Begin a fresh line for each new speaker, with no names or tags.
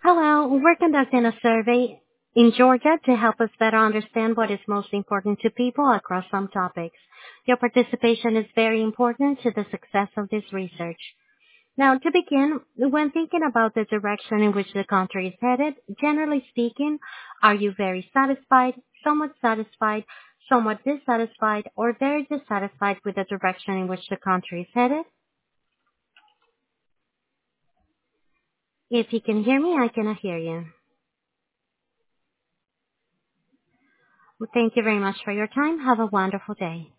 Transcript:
Hello, we're conducting a survey in Georgia to help us better understand what is most important to people across some topics. Your participation is very important to the success of this research. Now, to begin, when thinking about the direction in which the country is headed, generally speaking, are you very satisfied, somewhat dissatisfied, or very dissatisfied with the direction in which the country is headed? If you can hear me, I cannot hear you. Well, thank you very much for your time. Have a wonderful day.